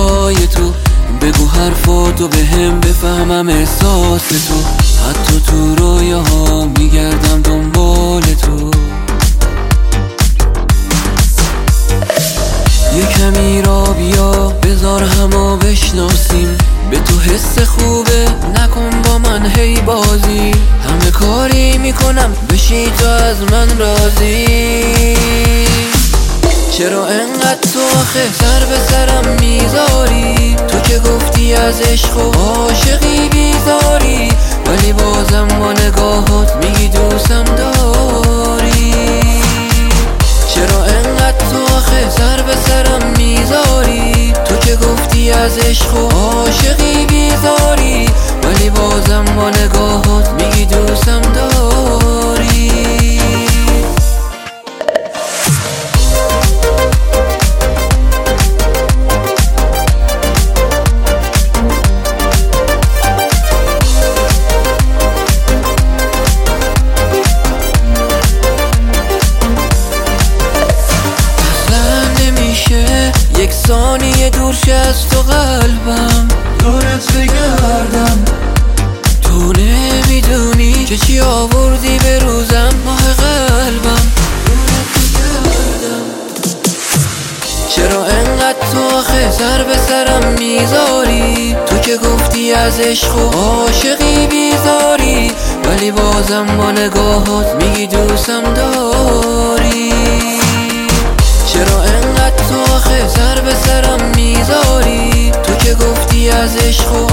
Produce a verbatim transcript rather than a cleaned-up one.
جای تو، بگو حرفاتو به هم بفهمم احساس تو. حتی تو رویاها میگردم دنبال تو. یه کمی را بیا بذار همو بشناسیم، به تو حس خوبه نکن با من هی بازی. همه کاری میکنم بشی تو از من راضی. چرا انقدر تو آخه سر به سرم میذاری؟ تو که گفتی از عشق و عاشقی بیزاری، ولی بازم با نگاهات میگی دوستم داری. چرا انقدر تو آخه سر به سرم میذاری؟ تو که گفتی از عشق و عاشقی بیزاری، ولی بازم با نگاهات میگی دوستم داری. یک ثانیه دور شه از تو قلبم، دورت بگردم. تو نمیدونی که چی آوردی به روزم، ماه قلبم. دورت بگردم. چرا انقدر تو آخه سر به سرم میذاری؟ تو که گفتی از عشق و عاشقی بیزاری، ولی بازم با نگاهات میگی دوستم داری. چرا انقدر تو آخه سر به سرم میذاری؟ تو که گفتی از عشق و